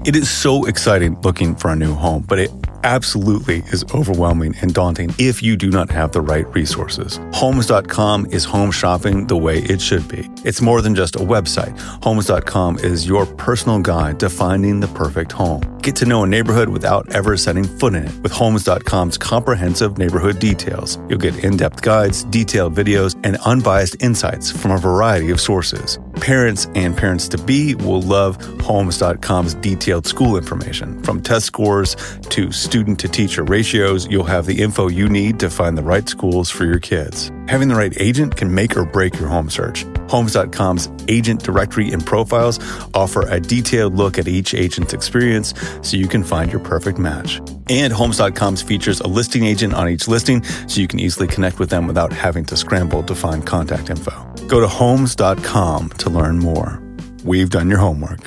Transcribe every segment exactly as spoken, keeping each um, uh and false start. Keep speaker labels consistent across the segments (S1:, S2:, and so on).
S1: It is so exciting looking for a new home, but it absolutely is overwhelming and daunting if you do not have the right resources. Homes dot com is home shopping the way it should be. It's more than just a website. Homes dot com is your personal guide to finding the perfect home. Get to know a neighborhood without ever setting foot in it. With Homes dot com's comprehensive neighborhood details, you'll get in-depth guides, detailed videos, and unbiased insights from a variety of sources. Parents and parents-to-be will love Homes dot com's detailed school information. From test scores to student-to-teacher ratios, you'll have the info you need to find the right schools for your kids. Having the right agent can make or break your home search. Homes dot com's agent directory and profiles offer a detailed look at each agent's experience so you can find your perfect match. And Homes dot com's features a listing agent on each listing so you can easily connect with them without having to scramble to find contact info. Go to Homes dot com to learn more. We've done your homework.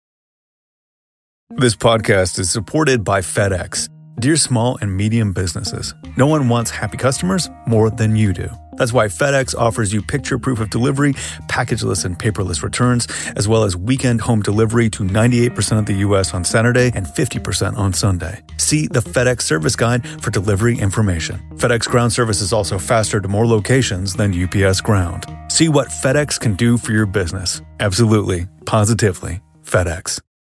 S1: This podcast is supported by FedEx. Dear small and medium businesses, no one wants happy customers more than you do. That's why FedEx offers you picture proof of delivery, packageless and paperless returns, as well as weekend home delivery to ninety-eight percent of the U S on Saturday and fifty percent on Sunday. See the FedEx service guide for delivery information. FedEx Ground service is also faster to more locations than U P S Ground. See what FedEx can do for your business. Absolutely, positively, FedEx.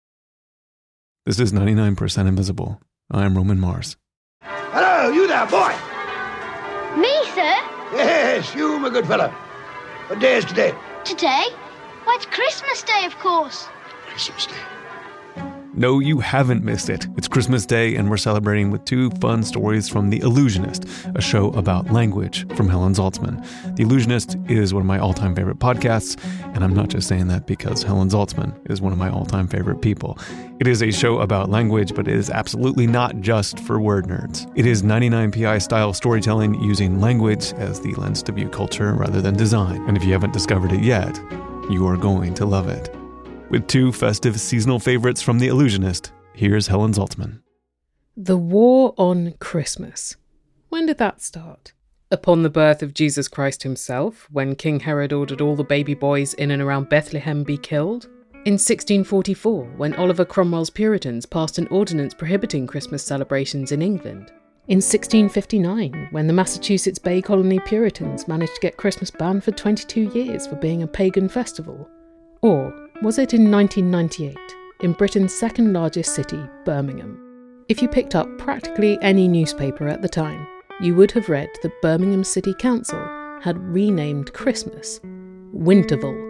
S2: This is ninety-nine percent Invisible. I'm Roman Mars.
S3: Hello, you there, boy!
S4: Me, sir?
S3: Yes, you, my good fellow. What day is today?
S4: Today? Why, it's Christmas Day, of course.
S3: Christmas Day.
S2: No, you haven't missed it. It's Christmas Day, and we're celebrating with two fun stories from The Illusionist, a show about language from Helen Zaltzman. The Illusionist is one of my all-time favorite podcasts, and I'm not just saying that because Helen Zaltzman is one of my all-time favorite people. It is a show about language, but it is absolutely not just for word nerds. It is ninety-nine P I-style storytelling using language as the lens to view culture rather than design. And if you haven't discovered it yet, you are going to love it. With two festive seasonal favorites from The Illusionist, here's Helen Zaltzman.
S5: The War on Christmas. When did that start? Upon the birth of Jesus Christ himself, when King Herod ordered all the baby boys in and around Bethlehem be killed? In sixteen forty-four, when Oliver Cromwell's Puritans passed an ordinance prohibiting Christmas celebrations in England? In sixteen fifty-nine, when the Massachusetts Bay Colony Puritans managed to get Christmas banned for twenty-two years for being a pagan festival? Or was it in nineteen ninety-eight, in Britain's second largest city, Birmingham? If you picked up practically any newspaper at the time, you would have read that Birmingham City Council had renamed Christmas Winterval.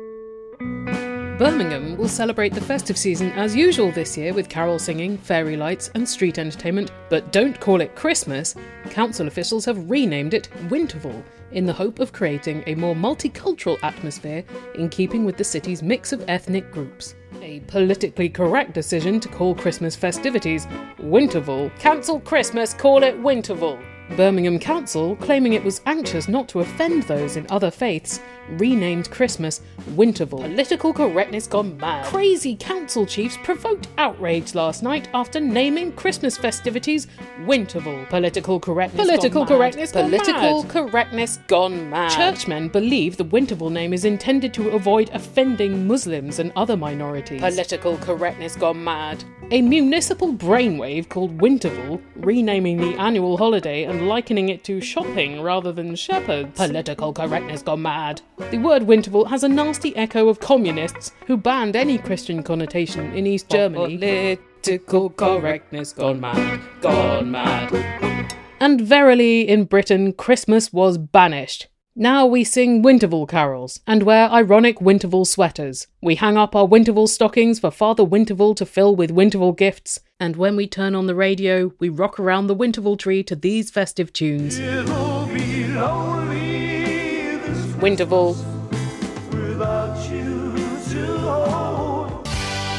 S5: Birmingham will celebrate the festive season as usual this year with carol singing, fairy lights and street entertainment, but don't call it Christmas. Council officials have renamed it Winterval in the hope of creating a more multicultural atmosphere in keeping with the city's mix of ethnic groups. A politically correct decision to call Christmas festivities Winterval. Cancel Christmas, call it Winterval. Birmingham Council, claiming it was anxious not to offend those in other faiths, renamed Christmas Winterval. Political correctness gone mad. Crazy council chiefs provoked outrage last night after naming Christmas festivities Winterval. Political correctness Political gone correctness mad. Gone Political mad. correctness gone mad. Churchmen believe the Winterval name is intended to avoid offending Muslims and other minorities. Political correctness gone mad. A municipal brainwave called Winterval, renaming the annual holiday and likening it to shopping rather than shepherds. Political correctness gone mad. The word Winterval has a nasty echo of communists who banned any Christian connotation in East Germany. Political correctness gone mad, gone mad. And verily, in Britain, Christmas was banished. Now we sing Winterval carols and wear ironic Winterval sweaters. We hang up our Winterval stockings for Father Winterval to fill with Winterval gifts. And when we turn on the radio, we rock around the Winterval tree to these festive tunes. It'll be lonely this Winterval. Without you to hold.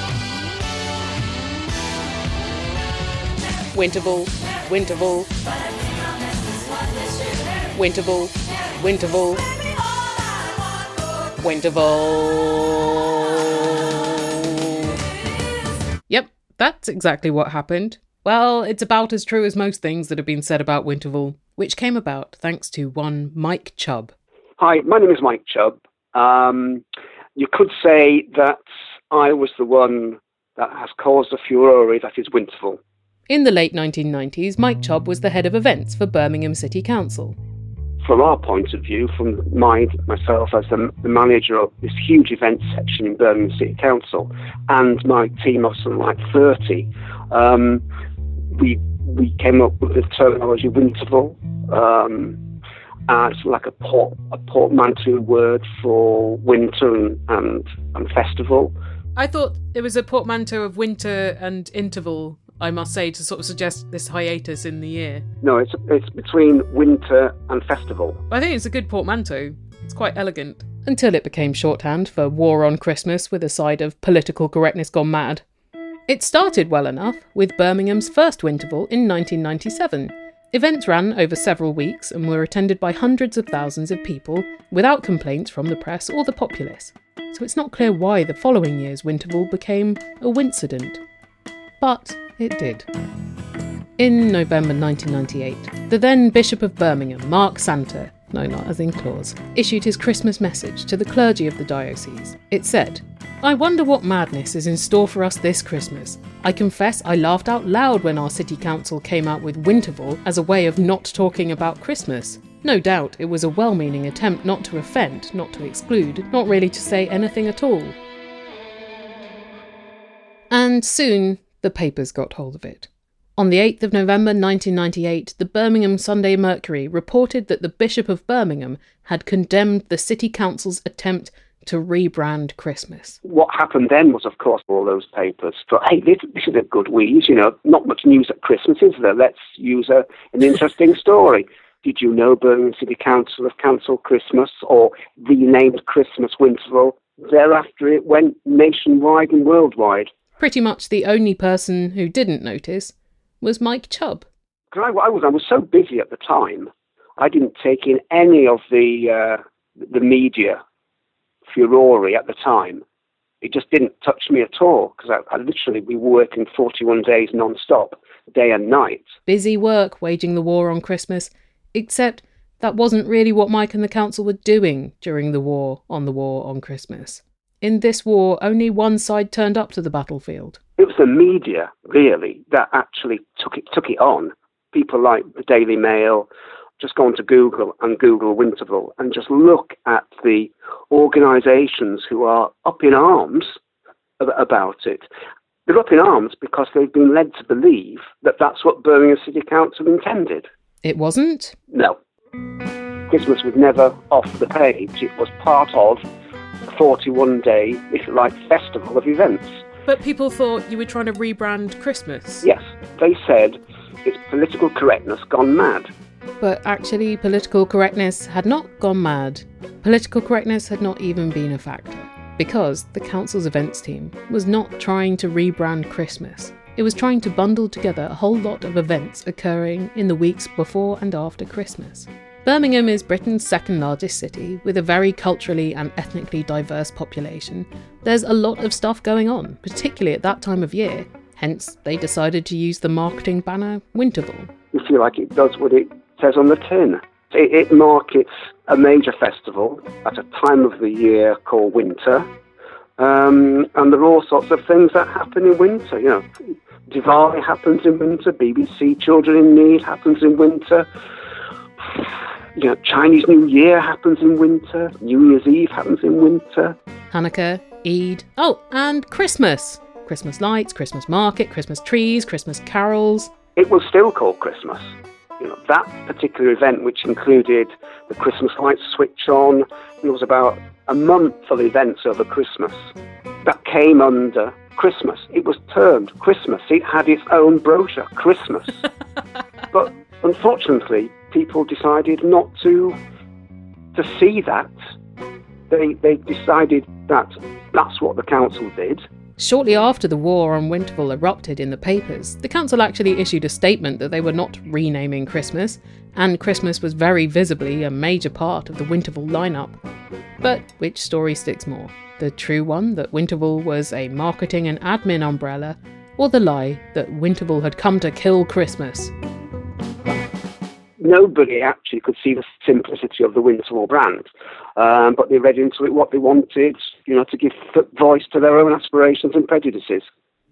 S5: Winterval, Winterval. Winterval, Winterval, Winterval. Yep, that's exactly what happened. Well, it's about as true as most things that have been said about Winterval, which came about thanks to one Mike Chubb.
S6: Hi, my name is Mike Chubb. Um, you could say that I was the one that has caused a furore that is Winterval.
S5: In the late nineteen nineties, Mike Chubb was the head of events for Birmingham City Council.
S6: From our point of view, from my, myself as the, the manager of this huge event section in Birmingham City Council, and my team of something like thirty, um, we we came up with the terminology Winterval. Um, uh, it's like a port a portmanteau word for winter and, and and festival.
S5: I thought it was a portmanteau of winter and interval, I must say, to sort of suggest this hiatus in the year.
S6: No, it's it's between winter and festival.
S5: I think it's a good portmanteau. It's quite elegant. Until it became shorthand for War on Christmas with a side of political correctness gone mad. It started well enough with Birmingham's first Winterval in nineteen ninety-seven. Events ran over several weeks and were attended by hundreds of thousands of people without complaints from the press or the populace. So it's not clear why the following year's Winterval became a wincident. But it did. In November nineteen ninety-eight, the then Bishop of Birmingham, Mark Santer, no, not as in clause, issued his Christmas message to the clergy of the diocese. It said, "I wonder what madness is in store for us this Christmas. I confess I laughed out loud when our city council came out with Winterval as a way of not talking about Christmas. No doubt it was a well-meaning attempt not to offend, not to exclude, not really to say anything at all." And soon, the papers got hold of it. On the eighth of November nineteen ninety-eight, the Birmingham Sunday Mercury reported that the Bishop of Birmingham had condemned the City Council's attempt to rebrand Christmas.
S6: What happened then was, of course, all those papers thought, hey, this, this is a good wheeze, you know, not much news at Christmas, is there? Let's use a, an interesting story. Did you know Birmingham City Council have cancelled Christmas or renamed Christmas Winterval? Thereafter, it went nationwide and worldwide.
S5: Pretty much the only person who didn't notice was Mike Chubb.
S6: I, I, was, I was so busy at the time, I didn't take in any of the uh, the media furore at the time. It just didn't touch me at all, because I, I literally, we were working forty-one days non-stop, day and night.
S5: Busy work, waging the war on Christmas, except that wasn't really what Mike and the council were doing during the war on the war on Christmas. In this war, only one side turned up to the battlefield.
S6: It was the media, really, that actually took it took it on. People like the Daily Mail, just go onto Google and Google Winterval and just look at the organisations who are up in arms about it. They're up in arms because they've been led to believe that that's what Birmingham City Council intended.
S5: It wasn't?
S6: No. Christmas was never off the page. It was part of a forty-one day, if you like, festival of events.
S5: But people thought you were trying to rebrand Christmas.
S6: Yes. They said it's political correctness gone mad.
S5: But actually, political correctness had not gone mad. Political correctness had not even been a factor. Because the council's events team was not trying to rebrand Christmas. It was trying to bundle together a whole lot of events occurring in the weeks before and after Christmas. Birmingham is Britain's second largest city, with a very culturally and ethnically diverse population. There's a lot of stuff going on, particularly at that time of year. Hence, they decided to use the marketing banner Winterval.
S6: You feel like it does what it says on the tin. It, it markets a major festival at a time of the year called winter. Um, and there are all sorts of things that happen in winter. You know, Diwali happens in winter, B B C Children in Need happens in winter. You know, Chinese New Year happens in winter. New Year's Eve happens in winter.
S5: Hanukkah, Eid, oh, and Christmas. Christmas lights, Christmas market, Christmas trees, Christmas carols.
S6: It was still called Christmas. You know, that particular event, which included the Christmas lights switch on, it was about a month of events over Christmas that came under Christmas. It was termed Christmas. It had its own brochure, Christmas. But unfortunately, people decided not to to see that. They they decided that that's what the council did.
S5: Shortly after the war on Winterval erupted in the papers, the council actually issued a statement that they were not renaming Christmas, and Christmas was very visibly a major part of the Winterval lineup. But which story sticks more? The true one that Winterval was a marketing and admin umbrella, or the lie that Winterval had come to kill Christmas?
S6: Nobody actually could see the simplicity of the Winterval brand, um, but they read into it what they wanted, you know, to give voice to their own aspirations and prejudices.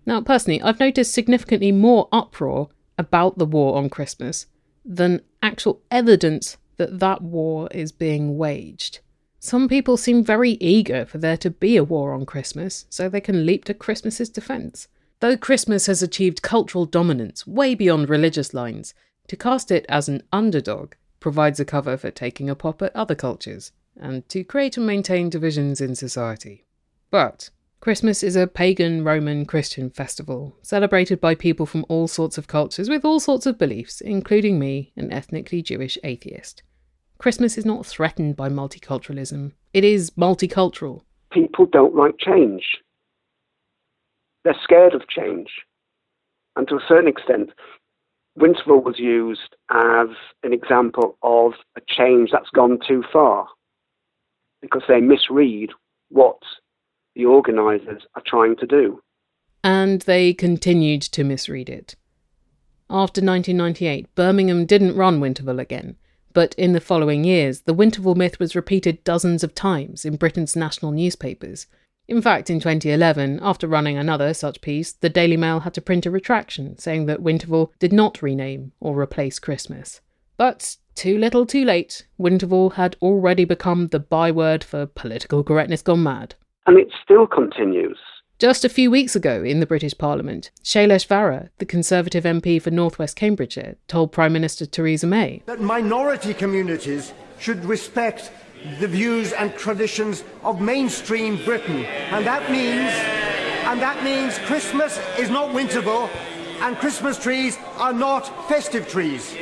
S5: Now, personally, I've noticed significantly more uproar about the war on Christmas than actual evidence that that war is being waged. Some people seem very eager for there to be a war on Christmas so they can leap to Christmas's defence. Though Christmas has achieved cultural dominance way beyond religious lines, to cast it as an underdog provides a cover for taking a pop at other cultures, and to create and maintain divisions in society. But Christmas is a pagan Roman Christian festival, celebrated by people from all sorts of cultures with all sorts of beliefs, including me, an ethnically Jewish atheist. Christmas is not threatened by multiculturalism. It is multicultural.
S6: People don't like change. They're scared of change. And to a certain extent, Winterval was used as an example of a change that's gone too far, because they misread what the organisers are trying to do.
S5: And they continued to misread it. After nineteen ninety-eight, Birmingham didn't run Winterval again, but in the following years, the Winterval myth was repeated dozens of times in Britain's national newspapers. In fact, in twenty eleven, after running another such piece, the Daily Mail had to print a retraction saying that Winterval did not rename or replace Christmas. But too little too late, Winterval had already become the byword for political correctness gone mad.
S6: And it still continues.
S5: Just a few weeks ago in the British Parliament, Shailesh Vara, the Conservative M P for North West Cambridgeshire, told Prime Minister Theresa May
S7: that minority communities should respect the views and traditions of mainstream Britain. And that means, and that means Christmas is not Winterval, and Christmas trees are not festive trees.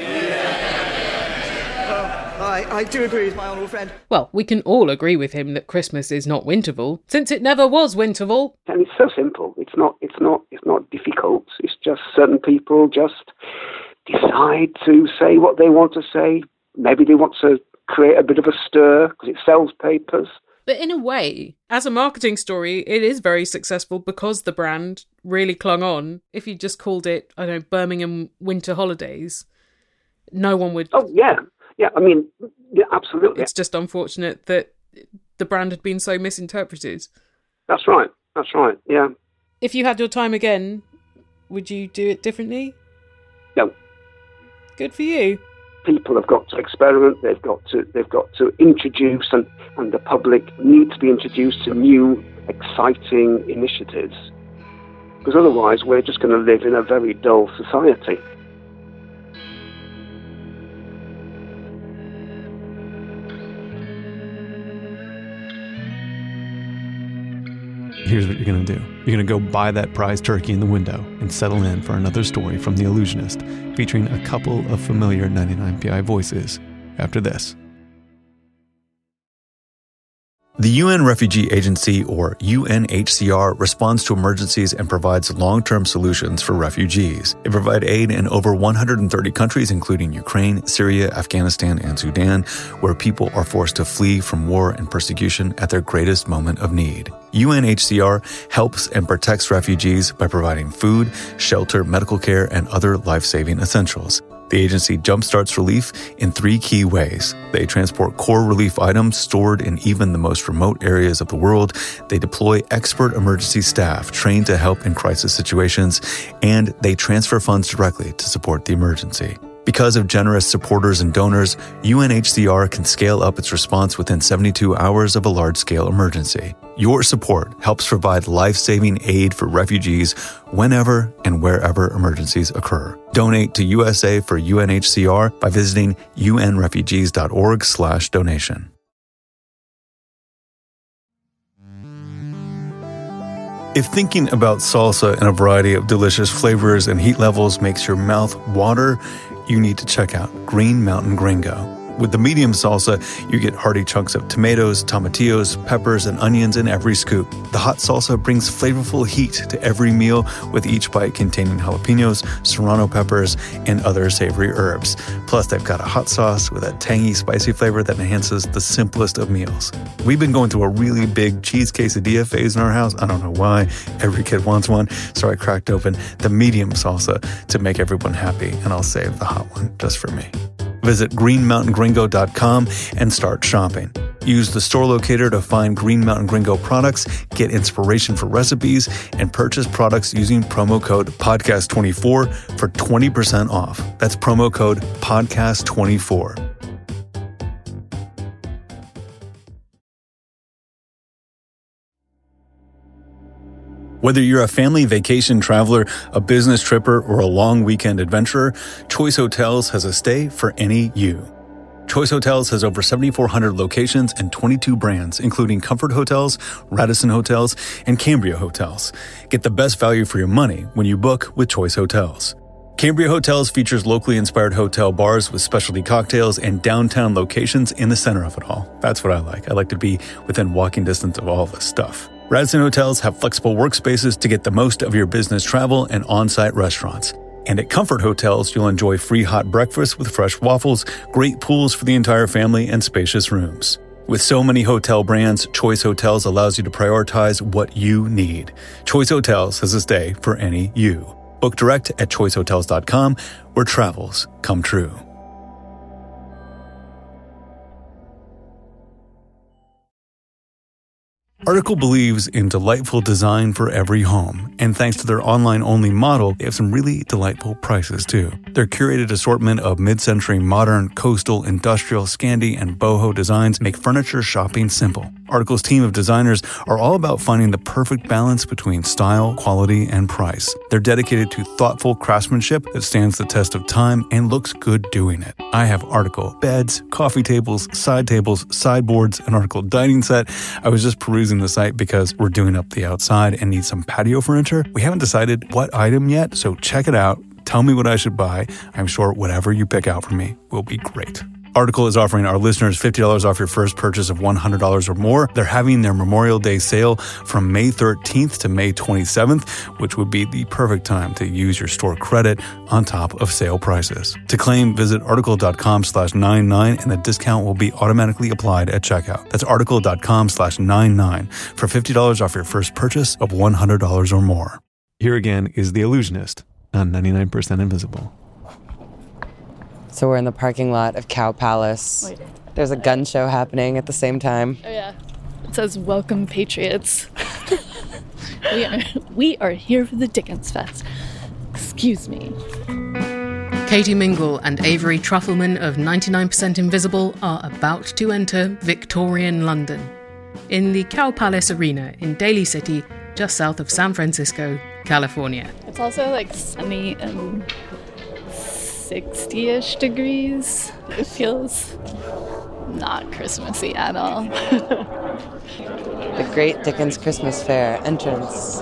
S8: I, I do agree with my honourable friend.
S5: Well, we can all agree with him that Christmas is not Winterval, since it never was Winterval.
S6: And it's so simple. It's not. It's not. It's not difficult. It's just certain people just decide to say what they want to say. Maybe they want to create a bit of a stir because it sells papers.
S5: But in a way, as a marketing story, it is very successful because the brand really clung on. If you just called it, I don't know, Birmingham Winter Holidays, no one would...
S6: Oh, yeah. Yeah, I mean, yeah, absolutely.
S5: It's just unfortunate that the brand had been so misinterpreted.
S6: That's right. That's right, yeah.
S5: If you had your time again, would you do it differently?
S6: No.
S5: Good for you.
S6: People have got to experiment. They've got to. They've got to introduce, and, and the public need to be introduced to new, exciting initiatives. Because otherwise, we're just going to live in a very dull society.
S2: Here's what you're going to do. You're going to go buy that prize turkey in the window and settle in for another story from The Illusionist, featuring a couple of familiar ninety-nine P I voices after this.
S1: The U N Refugee Agency, or U N H C R, responds to emergencies and provides long-term solutions for refugees. They provide aid in over one hundred thirty countries, including Ukraine, Syria, Afghanistan, and Sudan, where people are forced to flee from war and persecution at their greatest moment of need. U N H C R helps and protects refugees by providing food, shelter, medical care, and other life-saving essentials. The agency jumpstarts relief in three key ways. They transport core relief items stored in even the most remote areas of the world. They deploy expert emergency staff trained to help in crisis situations, and they transfer funds directly to support the emergency. Because of generous supporters and donors, U N H C R can scale up its response within seventy-two hours of a large-scale emergency. Your support helps provide life-saving aid for refugees whenever and wherever emergencies occur. Donate to U S A for U N H C R by visiting unrefugees.org slash donation. If thinking about salsa in a variety of delicious flavors and heat levels makes your mouth water, you need to check out Green Mountain Gringo. With the medium salsa, you get hearty chunks of tomatoes, tomatillos, peppers, and onions in every scoop. The hot salsa brings flavorful heat to every meal, with each bite containing jalapenos, serrano peppers, and other savory herbs. Plus, they've got a hot sauce with a tangy, spicy flavor that enhances the simplest of meals. We've been going through a really big cheese quesadilla phase in our house. I don't know why. Every kid wants one, so I cracked open the medium salsa to make everyone happy, and I'll save the hot one just for me. Visit green mountain gringo dot com and start shopping. Use the store locator to find Green Mountain Gringo products, get inspiration for recipes, and purchase products using promo code podcast twenty-four for twenty percent off. That's promo code podcast twenty-four. Whether you're a family vacation traveler, a business tripper, or a long weekend adventurer, Choice Hotels has a stay for any you. Choice Hotels has over seventy-four hundred locations and twenty-two brands, including Comfort Hotels, Radisson Hotels, and Cambria Hotels. Get the best value for your money when you book with Choice Hotels. Cambria Hotels features locally inspired hotel bars with specialty cocktails and downtown locations in the center of it all. That's what I like. I like to be within walking distance of all this stuff. Radisson Hotels have flexible workspaces to get the most of your business travel and on-site restaurants. And at Comfort Hotels, you'll enjoy free hot breakfast with fresh waffles, great pools for the entire family, and spacious rooms. With so many hotel brands, Choice Hotels allows you to prioritize what you need. Choice Hotels has a stay for any you. Book direct at choice hotels dot com, where travels come true. Article believes in delightful design for every home, and thanks to their online-only model, they have some really delightful prices too. Their curated assortment of mid-century modern, coastal, industrial, Scandi, and boho designs make furniture shopping simple. Article's team of designers are all about finding the perfect balance between style, quality, and price. They're dedicated to thoughtful craftsmanship that stands the test of time and looks good doing it. I have Article beds, coffee tables, side tables, sideboards, an Article dining set. I was just perusing the site because we're doing up the outside and need some patio furniture. We haven't decided what item yet, so check it out. Tell me what I should buy. I'm sure whatever you pick out for me will be great. Article is offering our listeners fifty dollars off your first purchase of one hundred dollars or more. They're having their Memorial Day sale from May thirteenth to May twenty-seventh, which would be the perfect time to use your store credit on top of sale prices. To claim, visit article.com slash 99 and the discount will be automatically applied at checkout. That's article.com slash 99 for fifty dollars off your first purchase of one hundred dollars or more.
S2: Here again is The Illusionist on ninety-nine percent Invisible.
S9: So we're in the parking lot of Cow Palace. Wait. There's a gun show happening at the same time.
S10: Oh yeah. It says, "Welcome, Patriots." we, are, we are here for the Dickens Fest. Excuse me.
S5: Katie Mingle and Avery Trufelman of ninety-nine percent Invisible are about to enter Victorian London in the Cow Palace Arena in Daly City, just south of San Francisco, California.
S10: It's also like sunny and sixty-ish degrees. It feels not Christmassy at all.
S9: The Great Dickens Christmas Fair entrance.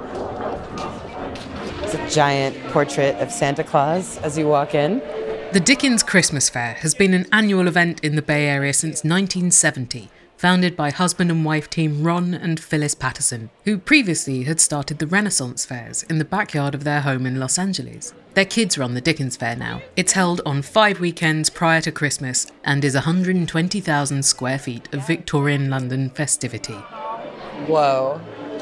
S9: It's a giant portrait of Santa Claus as you walk in.
S5: The Dickens Christmas Fair has been an annual event in the Bay Area since nineteen seventy, founded by husband and wife team Ron and Phyllis Patterson, who previously had started the Renaissance fairs in the backyard of their home in Los Angeles. Their kids run the Dickens Fair now. It's held on five weekends prior to Christmas and is one hundred twenty thousand square feet of Victorian London festivity.
S9: Whoa.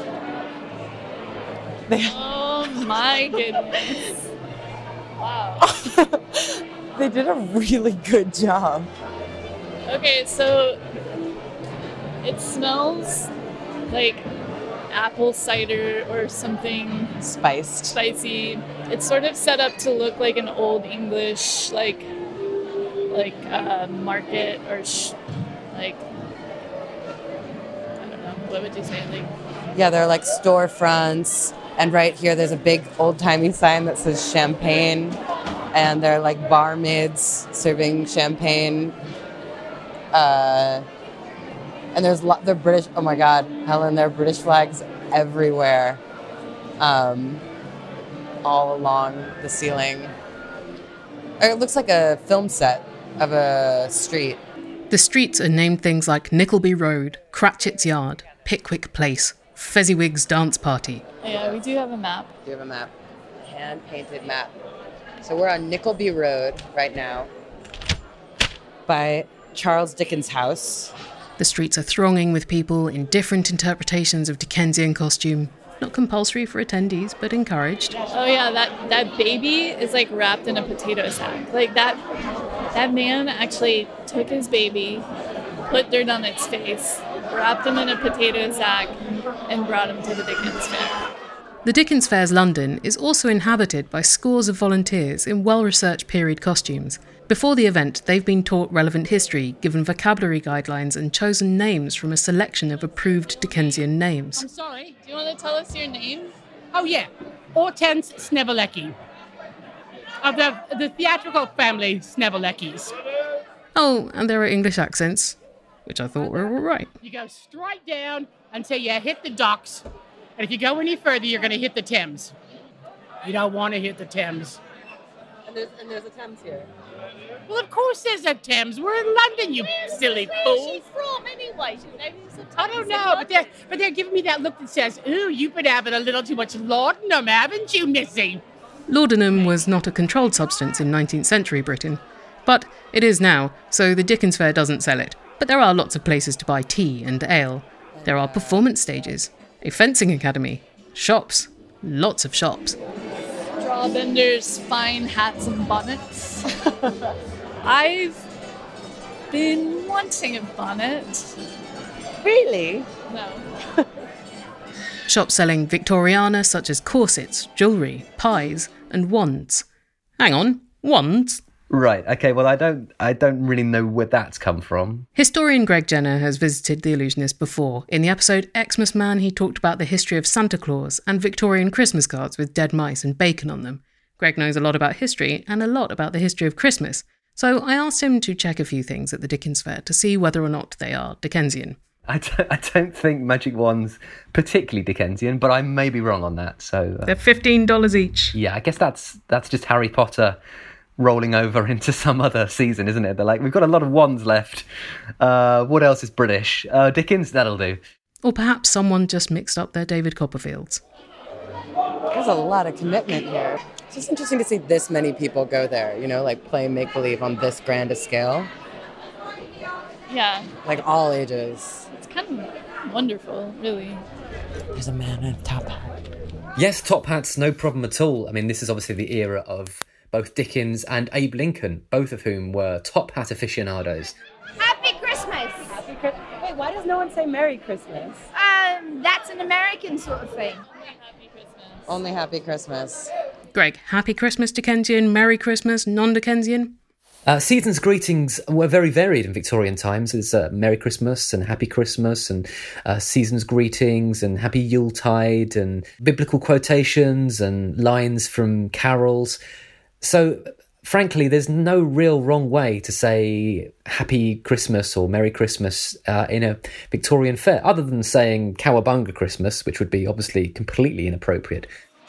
S10: Oh my goodness. Wow.
S9: They did a really good job.
S10: Okay, so it smells like apple cider or something
S9: spiced,
S10: spicy. It's sort of set up to look like an old English, like, like uh, market or sh- like I don't know. What would you say? Like,
S9: yeah, they're like storefronts, and right here there's a big old-timey sign that says champagne, and they're like barmaids serving champagne. Uh, And there's lo- the British, oh my God, Helen, there are British flags everywhere, um, all along the ceiling. It looks like a film set of a street.
S5: The streets are named things like Nickleby Road, Cratchit's Yard, Pickwick Place, Fezziwig's Dance Party.
S10: Yeah, we do have a map.
S9: We do have a map, hand-painted map. So we're on Nickleby Road right now by Charles Dickens' house.
S5: The streets are thronging with people in different interpretations of Dickensian costume. Not compulsory for attendees, but encouraged.
S10: Oh yeah, that, that baby is like wrapped in a potato sack. Like that That man actually took his baby, put dirt on its face, wrapped him in a potato sack, and brought him to the Dickens Fair.
S5: The Dickens Fair's London is also inhabited by scores of volunteers in well-researched period costumes. Before the event, they've been taught relevant history, given vocabulary guidelines and chosen names from a selection of approved Dickensian names.
S11: I'm sorry.
S10: Do you want to tell us your name?
S11: Oh, yeah. Hortense Snevelecki. Of the, the theatrical family Sneveleckis.
S5: Oh, and there are English accents, which I thought were all right.
S11: You go straight down until you hit the docks. And if you go any further, you're going to hit the Thames. You don't want to hit the Thames.
S9: And there's, and there's a Thames here.
S11: Well, of course there's a Thames. We're in London, you silly fool.
S10: Where's she from anyway?
S11: I don't know, but they're, but they're giving me that look that says, ooh, you've been having a little too much laudanum, haven't you, Missy?
S5: Laudanum was not a controlled substance in nineteenth century Britain, but it is now, so the Dickens Fair doesn't sell it. But there are lots of places to buy tea and ale. There are performance stages, a fencing academy, shops, lots of shops.
S10: Strawbenders, fine hats and bonnets. I've been wanting a bonnet.
S9: Really?
S10: No.
S5: Shops selling Victoriana such as corsets, jewellery, pies and wands. Hang on, wands?
S12: Right, okay, well I don't I don't really know where that's come from.
S5: Historian Greg Jenner has visited The Illusionist before. In the episode Xmas Man, he talked about the history of Santa Claus and Victorian Christmas cards with dead mice and bacon on them. Greg knows a lot about history and a lot about the history of Christmas, so I asked him to check a few things at the Dickens Fair to see whether or not they are Dickensian.
S12: I don't, I don't think magic wands particularly Dickensian, but I may be wrong on that. So uh,
S5: they're fifteen dollars each.
S12: Yeah, I guess that's that's just Harry Potter rolling over into some other season, isn't it? They're like, we've got a lot of wands left. Uh, what else is British? Uh, Dickens, that'll do.
S5: Or perhaps someone just mixed up their David Copperfields.
S9: There's a lot of commitment here. It's just interesting to see this many people go there, you know, like play make-believe on this grand a scale.
S10: Yeah.
S9: Like all ages.
S10: It's kind of wonderful, really.
S9: There's a man in a top hat.
S13: Yes, top hats, no problem at all. I mean, this is obviously the era of both Dickens and Abe Lincoln, both of whom were top hat aficionados.
S14: Happy Christmas!
S9: Happy Christmas. Wait, why does no one say Merry Christmas?
S14: Um, that's an American sort of thing.
S10: Happy Christmas.
S9: Only Happy Christmas.
S5: Greg, Happy Christmas Dickensian, Merry Christmas non-Dickensian?
S13: Uh, season's greetings were very varied in Victorian times. There's uh, Merry Christmas and Happy Christmas and uh, season's greetings and Happy Yuletide and biblical quotations and lines from carols. So, frankly, there's no real wrong way to say Happy Christmas or Merry Christmas uh, in a Victorian fair, other than saying Cowabunga Christmas, which would be obviously completely inappropriate.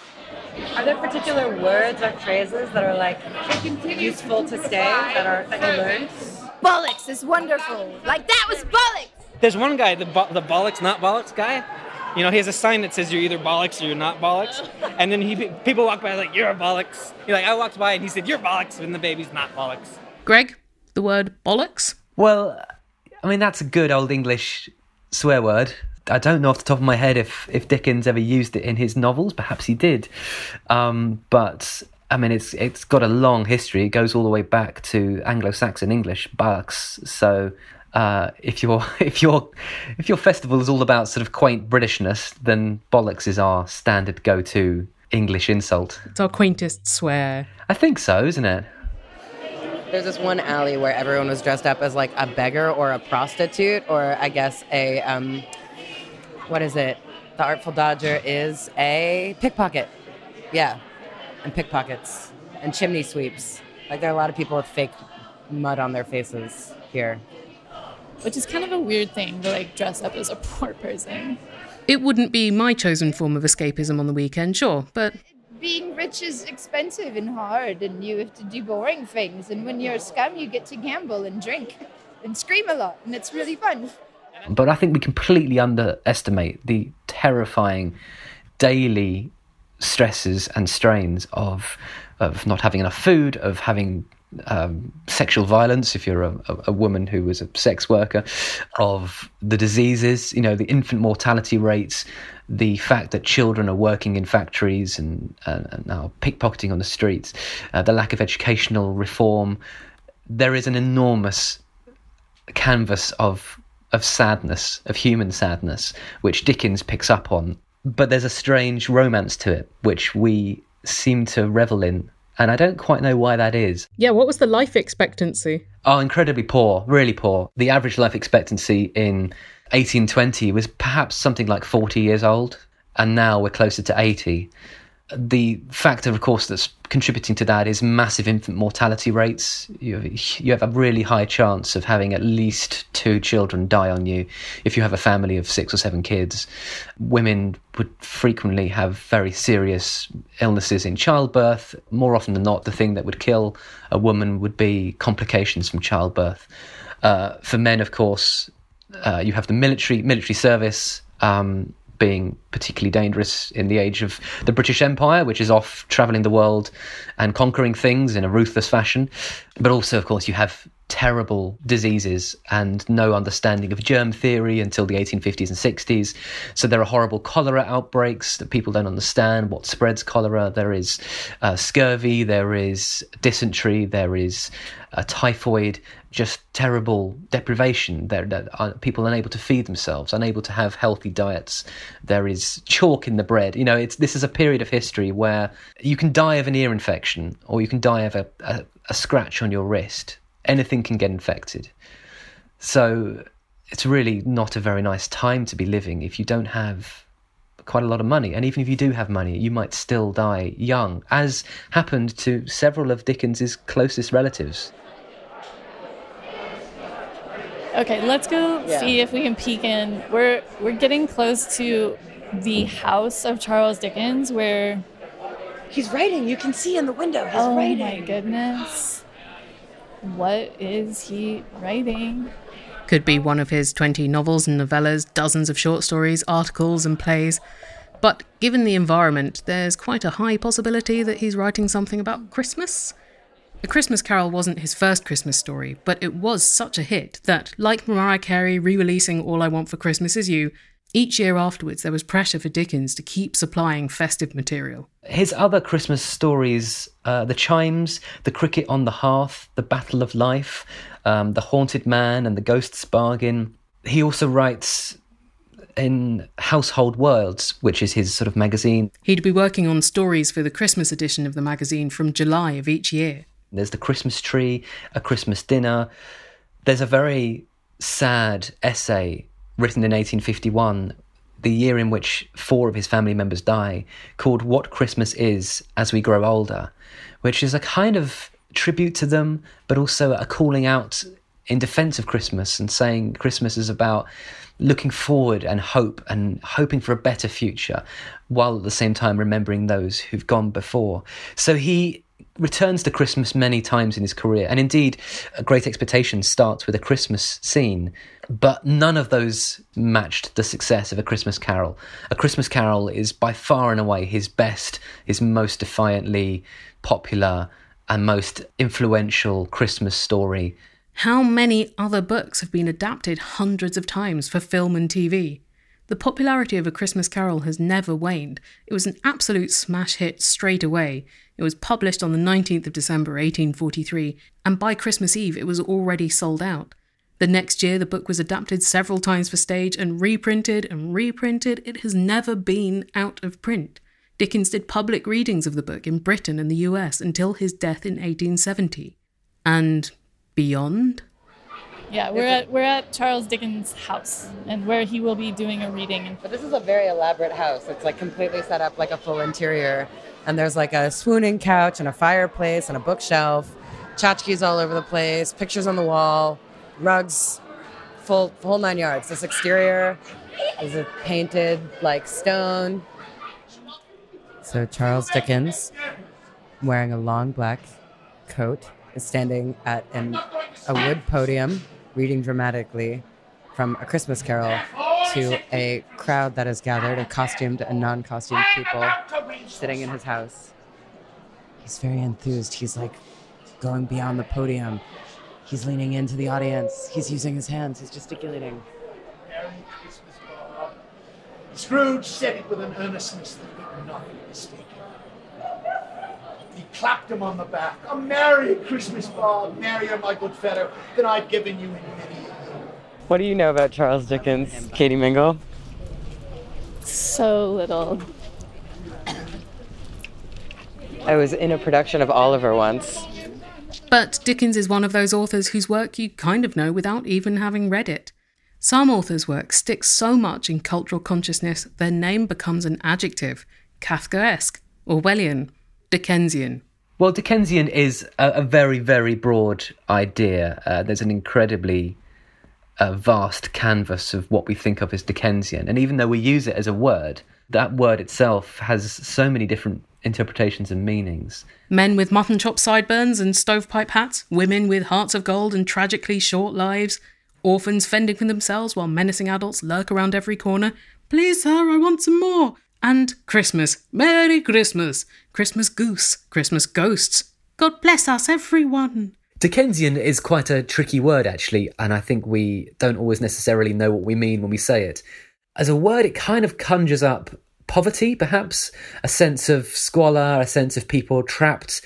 S9: Are there particular words or phrases that are like useful to say that are that you learned?
S14: Bollocks is wonderful. Like that was bollocks.
S15: There's one guy, the bo- the bollocks not bollocks guy. You know, he has a sign that says you're either bollocks or you're not bollocks. And then he people walk by like, you're a bollocks. You're like, I walked by and he said, you're bollocks, and the baby's not bollocks.
S5: Greg, the word bollocks?
S12: Well, I mean, that's a good old English swear word. I don't know off the top of my head if, if Dickens ever used it in his novels. Perhaps he did. Um, but, I mean, it's it's got a long history. It goes all the way back to Anglo-Saxon English, bollocks. So uh, if your if your if your festival is all about sort of quaint Britishness, then bollocks is our standard go-to English insult.
S5: It's our quaintest swear.
S12: I think so, isn't it?
S9: There's this one alley where everyone was dressed up as like a beggar or a prostitute, or I guess a... Um, What is it? The Artful Dodger is a pickpocket. Yeah. And pickpockets. And chimney sweeps. Like, there are a lot of people with fake mud on their faces here.
S10: Which is kind of a weird thing to, like, dress up as a poor person.
S5: It wouldn't be my chosen form of escapism on the weekend, sure, but...
S14: Being rich is expensive and hard, and you have to do boring things. And when you're a scum, you get to gamble and drink and scream a lot, and it's really fun.
S12: But I think we completely underestimate the terrifying daily stresses and strains of of not having enough food, of having um, sexual violence if you're a, a woman who was a sex worker, of the diseases, you know, the infant mortality rates, the fact that children are working in factories and, and, and now pickpocketing on the streets, uh, the lack of educational reform, there is an enormous canvas of of sadness, of human sadness, which Dickens picks up on. But there's a strange romance to it, which we seem to revel in. And I don't quite know why that is.
S5: Yeah, what was the life expectancy?
S12: Oh, incredibly poor, really poor. The average life expectancy in eighteen twenty was perhaps something like forty years old, and now we're closer to eighty. The factor, of course, that's contributing to that is massive infant mortality rates. You have, you have a really high chance of having at least two children die on you if you have a family of six or seven kids. Women would frequently have very serious illnesses in childbirth. More often than not, the thing that would kill a woman would be complications from childbirth. Uh, for men, of course, uh, you have the military military service, um, being particularly dangerous in the age of the British Empire, which is off travelling the world and conquering things in a ruthless fashion. But also, of course, you have terrible diseases and no understanding of germ theory until the eighteen fifties and sixties. So there are horrible cholera outbreaks that people don't understand what spreads cholera. There is uh, scurvy, there is dysentery, there is uh, typhoid, just terrible deprivation. There, there are people unable to feed themselves, unable to have healthy diets. There is chalk in the bread. You know, it's this is a period of history where you can die of an ear infection or you can die of a, a, a scratch on your wrist. Anything can get infected. So it's really not a very nice time to be living if you don't have quite a lot of money. And even if you do have money, you might still die young, as happened to several of Dickens's closest relatives.
S10: Okay, let's go
S9: Yeah.
S10: see if we can peek in. We're we're getting close to the house of Charles Dickens, where
S14: He's writing. You can see in the window. He's
S10: oh
S14: writing.
S10: my goodness, what is he writing?
S5: Could be one of his twenty novels and novellas, dozens of short stories, articles and plays. But given the environment, there's quite a high possibility that he's writing something about Christmas. A Christmas Carol wasn't his first Christmas story, but it was such a hit that, like Mariah Carey re-releasing All I Want for Christmas Is You, each year afterwards there was pressure for Dickens to keep supplying festive material.
S12: His other Christmas stories, uh, The Chimes, The Cricket on the Hearth, The Battle of Life, um, The Haunted Man and The Ghost's Bargain. He also writes in Household Words, which is his sort of magazine.
S5: He'd be working on stories for the Christmas edition of the magazine from July of each year.
S12: There's The Christmas Tree, A Christmas Dinner. There's a very sad essay written in eighteen fifty-one, the year in which four of his family members die, called What Christmas Is As We Grow Older, which is a kind of tribute to them, but also a calling out in defence of Christmas and saying Christmas is about looking forward and hope and hoping for a better future, while at the same time remembering those who've gone before. So he returns to Christmas many times in his career, and indeed A Great Expectations starts with a Christmas scene, but none of those matched the success of A Christmas Carol. A Christmas Carol is by far and away his best, his most defiantly popular and most influential Christmas story.
S5: How many other books have been adapted hundreds of times for film and T V? The popularity of A Christmas Carol has never waned. It was an absolute smash hit straight away. It was published on the nineteenth of December eighteen forty-three, and by Christmas Eve it was already sold out. The next year the book was adapted several times for stage and reprinted and reprinted. It has never been out of print. Dickens did public readings of the book in Britain and the U S until his death in eighteen seventy. And beyond?
S10: Yeah, we're at we're at Charles Dickens' house, and where he will be doing a reading.
S9: But this is a very elaborate house. It's like completely set up like a full interior. And there's like a swooning couch and a fireplace and a bookshelf, tchotchkes all over the place, pictures on the wall, rugs, full whole nine yards. This exterior is a painted like stone. So Charles Dickens, wearing a long black coat, is standing at an, a wood podium, reading dramatically from A Christmas Carol to a crowd that is gathered of costumed and non-costumed people sitting in his house. He's very enthused. He's like going beyond the podium. He's leaning into the audience. He's using his hands. He's gesticulating.
S16: Scrooge said it with an earnestness that could not be mistaken. Be
S3: clapped him on the back. A Merry Christmas, Bob. Merrier, my good fellow, than I've given you in many a year.
S9: What do you know about Charles Dickens, Katie Mingle?
S10: So little.
S9: I was in a production of Oliver once.
S5: But Dickens is one of those authors whose work you kind of know without even having read it. Some authors' work sticks so much in cultural consciousness their name becomes an adjective. Kafkaesque, Orwellian, Dickensian.
S12: Well, Dickensian is a, a very, very broad idea. Uh, there's an incredibly uh, vast canvas of what we think of as Dickensian. And even though we use it as a word, that word itself has so many different interpretations and meanings.
S5: Men with mutton chop sideburns and stovepipe hats, women with hearts of gold and tragically short lives, orphans fending for themselves while menacing adults lurk around every corner. Please, sir, I want some more. And Christmas. Merry Christmas. Christmas goose. Christmas ghosts. God bless us, everyone.
S13: Dickensian is quite a tricky word, actually, and I think we don't always necessarily know what we mean when we say it. As a word, it kind of conjures up poverty, perhaps, a sense of squalor, a sense of people trapped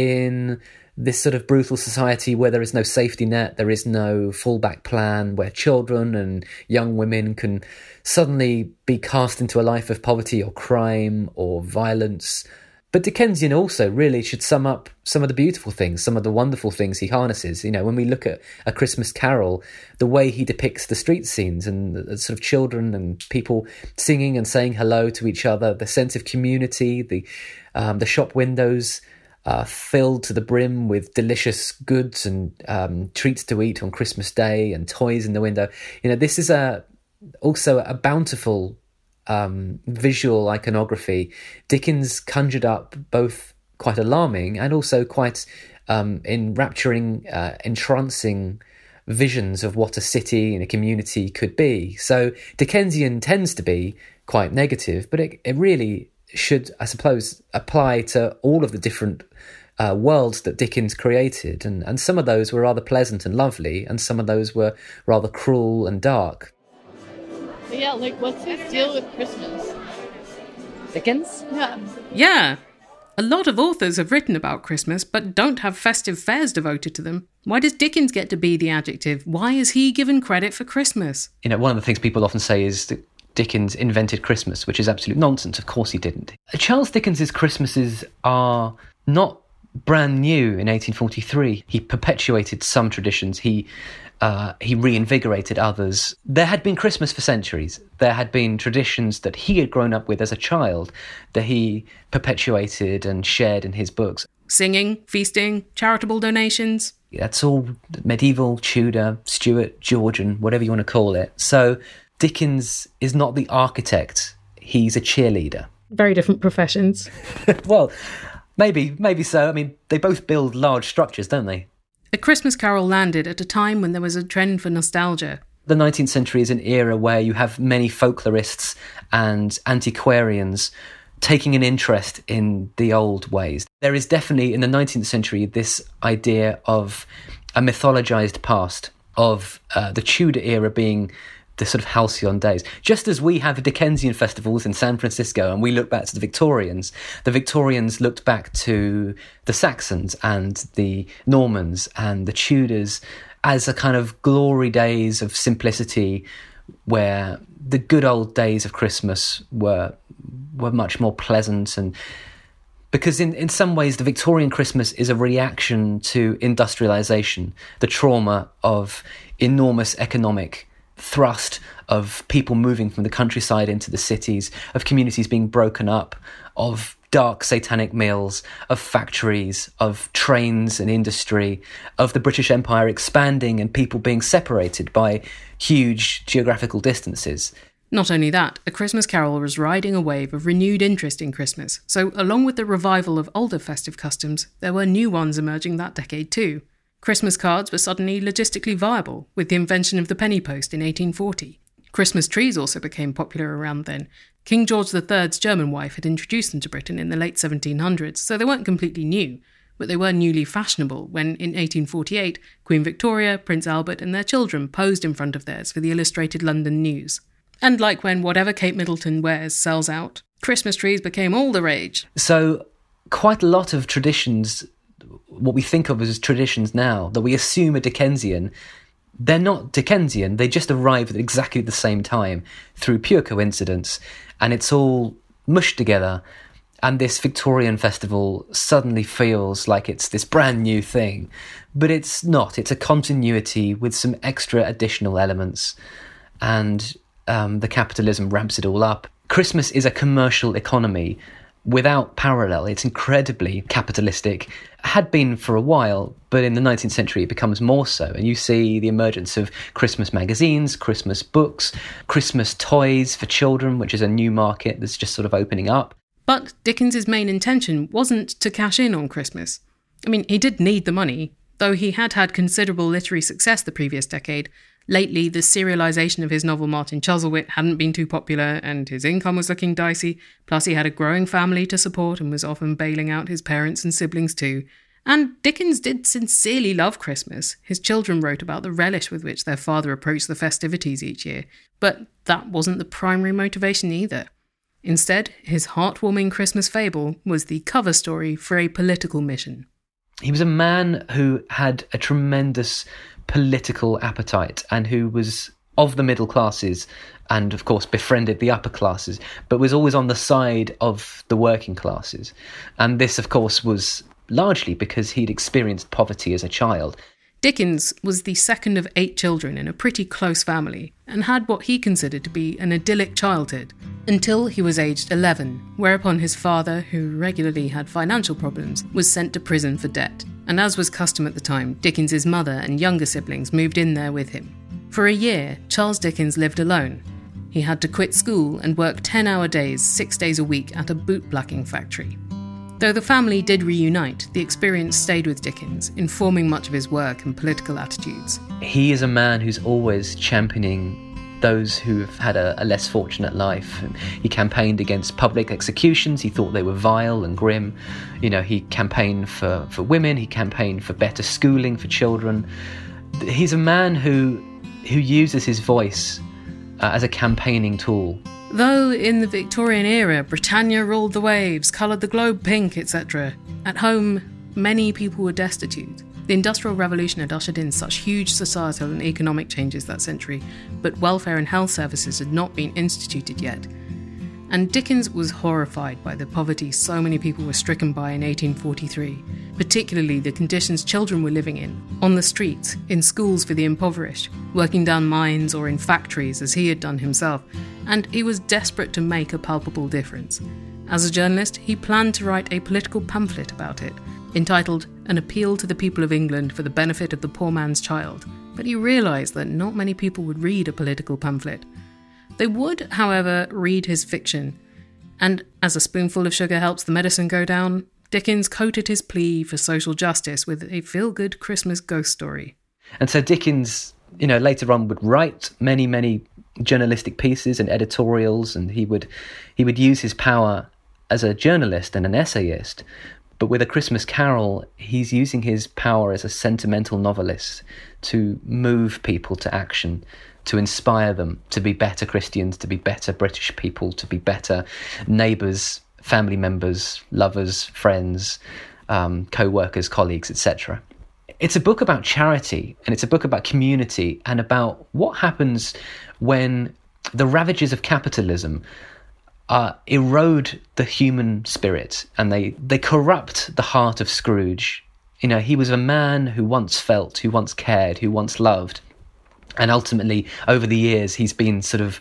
S13: in this sort of brutal society where there is no safety net, there is no fallback plan, where children and young women can suddenly be cast into a life of poverty or crime or violence. But Dickensian also really should sum up some of the beautiful things, some of the wonderful things he harnesses. You know, when we look at A Christmas Carol, the way he depicts the street scenes and the sort of children and people singing and saying hello to each other, the sense of community, the um, the shop windows uh, filled to the brim with delicious goods and um, treats to eat on Christmas Day and toys in the window. You know, this is a also a bountiful Um, visual iconography. Dickens conjured up both quite alarming and also quite um, enrapturing, uh, entrancing visions of what a city and a community could be. So Dickensian tends to be quite negative, but it, it really should, I suppose, apply to all of the different uh, worlds that Dickens created. And, and some of those were rather pleasant and lovely, and some of those were rather cruel and dark.
S10: Yeah, like, what's his deal with Christmas?
S9: Dickens?
S10: Yeah.
S5: Yeah. A lot of authors have written about Christmas, but don't have festive fairs devoted to them. Why does Dickens get to be the adjective? Why is he given credit for Christmas?
S12: You know, one of the things people often say is that Dickens invented Christmas, which is absolute nonsense. Of course he didn't. Charles Dickens's Christmases are not brand new in eighteen forty-three. He perpetuated some traditions. He Uh, he reinvigorated others. There had been Christmas for centuries. There had been traditions that he had grown up with as a child that he perpetuated and shared in his books.
S5: Singing, feasting, charitable donations.
S12: That's all medieval, Tudor, Stuart, Georgian, whatever you want to call it. So Dickens is not the architect. He's a cheerleader.
S5: Very different professions.
S12: Well, maybe, maybe so. I mean, they both build large structures, don't they?
S5: A Christmas Carol landed at a time when there was a trend for nostalgia.
S12: The nineteenth century is an era where you have many folklorists and antiquarians taking an interest in the old ways. There is definitely, in the nineteenth century, this idea of a mythologized past, of uh, the Tudor era being the sort of halcyon days. Just as we have Dickensian festivals in San Francisco and we look back to the Victorians, the Victorians looked back to the Saxons and the Normans and the Tudors as a kind of glory days of simplicity where the good old days of Christmas were were much more pleasant. And because in, in some ways the Victorian Christmas is a reaction to industrialization, the trauma of enormous economic thrust, of people moving from the countryside into the cities, of communities being broken up, of dark satanic mills, of factories, of trains and industry, of the British Empire expanding and people being separated by huge geographical distances.
S5: Not only that, A Christmas Carol was riding a wave of renewed interest in Christmas, so along with the revival of older festive customs, there were new ones emerging that decade too. Christmas cards were suddenly logistically viable, with the invention of the penny post in eighteen forty. Christmas trees also became popular around then. King George the Third's German wife had introduced them to Britain in the late seventeen hundreds, so they weren't completely new, but they were newly fashionable when, in eighteen forty-eight, Queen Victoria, Prince Albert and their children posed in front of theirs for the Illustrated London News. And like when whatever Kate Middleton wears sells out, Christmas trees became all the rage.
S12: So
S13: quite a lot of traditions, what we think of as traditions now, that we assume are Dickensian, they're not Dickensian. They just arrive at exactly the same time through pure coincidence, and it's all mushed together. And this Victorian festival suddenly feels like it's this brand new thing, but it's not. It's a continuity with some extra additional elements, and um, the capitalism ramps it all up. Christmas is a commercial economy without parallel. It's incredibly capitalistic. Had been for a while, but in the nineteenth century it becomes more so. And you see the emergence of Christmas magazines, Christmas books, Christmas toys for children, which is a new market that's just sort of opening up.
S5: But Dickens's main intention wasn't to cash in on Christmas. I mean, he did need the money, though he had had considerable literary success the previous decade. Lately, the serialisation of his novel Martin Chuzzlewit hadn't been too popular, and his income was looking dicey, plus he had a growing family to support and was often bailing out his parents and siblings too. And Dickens did sincerely love Christmas. His children wrote about the relish with which their father approached the festivities each year, but that wasn't the primary motivation either. Instead, his heartwarming Christmas fable was the cover story for a political mission.
S13: He was a man who had a tremendous political appetite and who was of the middle classes and, of course, befriended the upper classes, but was always on the side of the working classes. And this, of course, was largely because he'd experienced poverty as a child.
S5: Dickens was the second of eight children in a pretty close family and had what he considered to be an idyllic childhood until he was aged eleven, whereupon his father, who regularly had financial problems, was sent to prison for debt. And as was custom at the time, Dickens's mother and younger siblings moved in there with him. For a year, Charles Dickens lived alone. He had to quit school and work ten-hour days, six days a week at a bootblacking factory. Though the family did reunite, the experience stayed with Dickens, informing much of his work and political attitudes.
S13: He is a man who's always championing those who have had a, a less fortunate life. He campaigned against public executions. He thought they were vile and grim. You know, he campaigned for, for women. He campaigned for better schooling for children. He's a man who who uses his voice uh, as a campaigning tool.
S5: Though in the Victorian era, Britannia ruled the waves, coloured the globe pink, et cetera, at home, many people were destitute. The Industrial Revolution had ushered in such huge societal and economic changes that century, but welfare and health services had not been instituted yet. And Dickens was horrified by the poverty so many people were stricken by in eighteen forty-three, particularly the conditions children were living in, on the streets, in schools for the impoverished, working down mines or in factories as he had done himself, and he was desperate to make a palpable difference. As a journalist, he planned to write a political pamphlet about it, entitled An Appeal to the People of England for the Benefit of the Poor Man's Child, but he realised that not many people would read a political pamphlet. They would, however, read his fiction, and as a spoonful of sugar helps the medicine go down, Dickens coated his plea for social justice with a feel-good Christmas ghost story.
S13: And so Dickens, you know, later on would write many, many journalistic pieces and editorials, and he would he would use his power as a journalist and an essayist. But with A Christmas Carol, he's using his power as a sentimental novelist to move people to action, to inspire them to be better Christians, to be better British people, to be better neighbours, family members, lovers, friends, um, co-workers, colleagues, et cetera. It's a book about charity, and it's a book about community, and about what happens when the ravages of capitalism uh, erode the human spirit, and they, they corrupt the heart of Scrooge. You know, he was a man who once felt, who once cared, who once loved. And ultimately, over the years, he's been sort of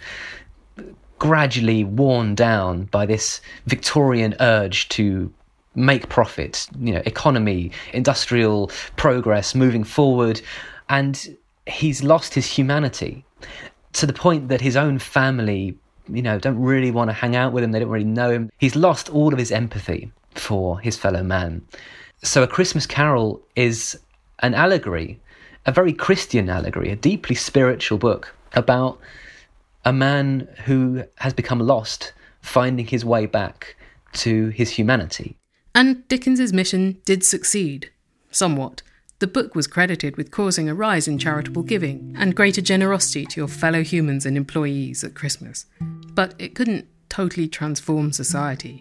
S13: gradually worn down by this Victorian urge to make profit, you know, economy, industrial progress, moving forward. And he's lost his humanity to the point that his own family, you know, don't really want to hang out with him. They don't really know him. He's lost all of his empathy for his fellow man. So A Christmas Carol is an allegory, a very Christian allegory, a deeply spiritual book about a man who has become lost, finding his way back to his humanity.
S5: And Dickens's mission did succeed, somewhat. The book was credited with causing a rise in charitable giving and greater generosity to your fellow humans and employees at Christmas. But it couldn't totally transform society.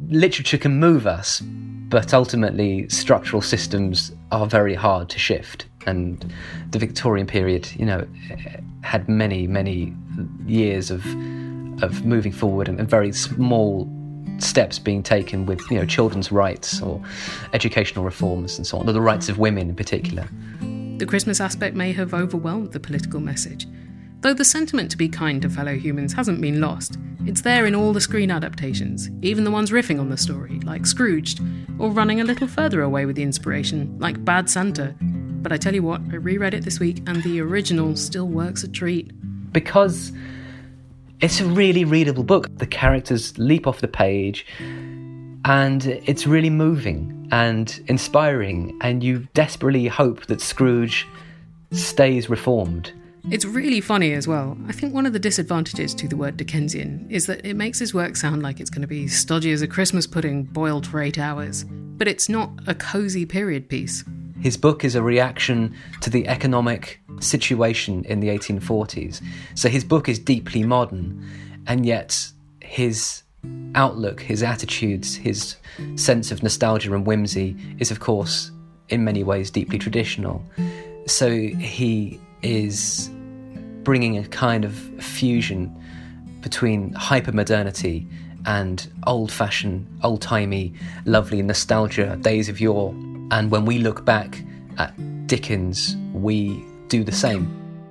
S12: literature can move us, but ultimately structural systems are very hard to shift. And the Victorian period, you know, had many, many years of of moving forward and, and very small steps being taken with, you know, children's rights or educational reforms and so on, or the rights of women in particular.
S5: The Christmas aspect may have overwhelmed the political message. Though the sentiment to be kind to fellow humans hasn't been lost, it's there in all the screen adaptations, even the ones riffing on the story, like Scrooged, or running a little further away with the inspiration, like Bad Santa. But I tell you what, I reread it this week and the original still works a treat.
S12: Because it's a really readable book. The characters leap off the page and it's really moving and inspiring, and you desperately hope that Scrooge stays reformed.
S5: It's really funny as well. I think one of the disadvantages to the word Dickensian is that it makes his work sound like it's going to be stodgy as a Christmas pudding boiled for eight hours. But it's not a cosy period piece.
S12: His book is a reaction to the economic situation in the eighteen forties. So his book is deeply modern, and yet his outlook, his attitudes, his sense of nostalgia and whimsy is, of course, in many ways deeply traditional. So he is bringing a kind of fusion between hypermodernity and old-fashioned, old-timey, lovely nostalgia, days of yore. And when we look back at Dickens, we do the same.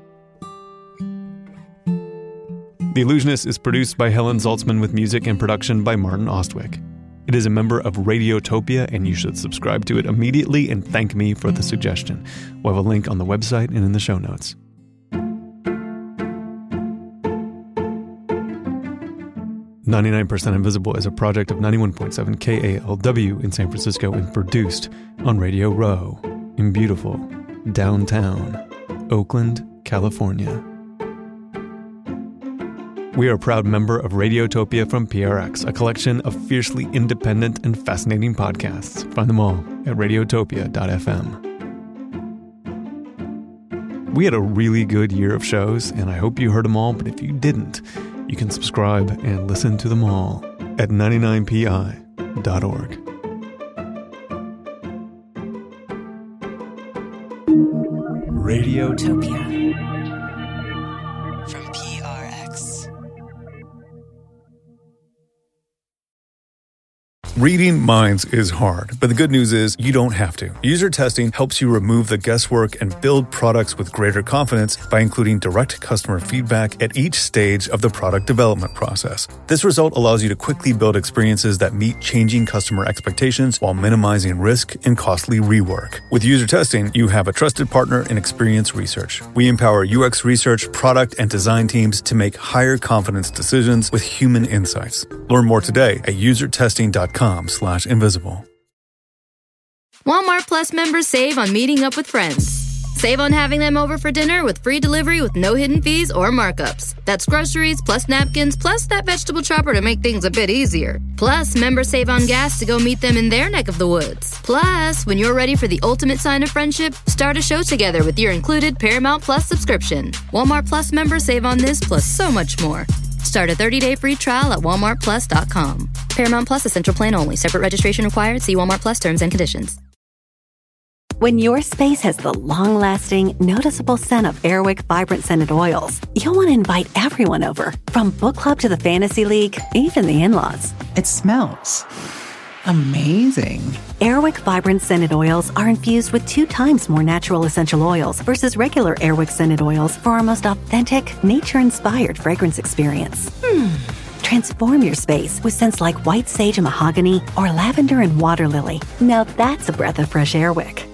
S2: The Illusionist is produced by Helen Zaltzman with music and production by Martin Ostwick. It is a member of Radiotopia, and you should subscribe to it immediately and thank me for the suggestion. We'll have a link on the website and in the show notes. ninety-nine percent Invisible is a project of ninety-one point seven K A L W in San Francisco and produced on Radio Row in beautiful downtown Oakland, California. We are a proud member of Radiotopia from P R X, a collection of fiercely independent and fascinating podcasts. Find them all at radiotopia dot f m. We had a really good year of shows, and I hope you heard them all, but if you didn't, you can subscribe and listen to them all at ninety-nine P I dot org.
S16: Radiotopia.
S1: Reading minds is hard, but the good news is you don't have to. User testing helps you remove the guesswork and build products with greater confidence by including direct customer feedback at each stage of the product development process. This result allows you to quickly build experiences that meet changing customer expectations while minimizing risk and costly rework. With user testing, you have a trusted partner in Experience Research. We empower U X research, product, and design teams to make higher confidence decisions with human insights. Learn more today at user testing dot com slash invisible.
S17: Walmart Plus members save on meeting up with friends. Save on having them over for dinner with free delivery with no hidden fees or markups. That's groceries, plus napkins, plus that vegetable chopper to make things a bit easier. Plus, members save on gas to go meet them in their neck of the woods. Plus, when you're ready for the ultimate sign of friendship, start a show together with your included Paramount Plus subscription. Walmart Plus members save on this plus so much more. Start a thirty-day free trial at walmart plus dot com. Paramount Plus Essential Plan only. Separate registration required. See Walmart Plus terms and conditions.
S18: When your space has the long-lasting, noticeable scent of Airwick Vibrant Scented Oils, you'll want to invite everyone over. From book club to the fantasy league, even the in-laws.
S19: It smells amazing.
S18: Airwick Vibrant Scented Oils are infused with two times more natural essential oils versus regular Airwick Scented Oils for our most authentic, nature-inspired fragrance experience. Hmm. Transform your space with scents like white sage and mahogany or lavender and water lily. Now that's a breath of fresh Airwick.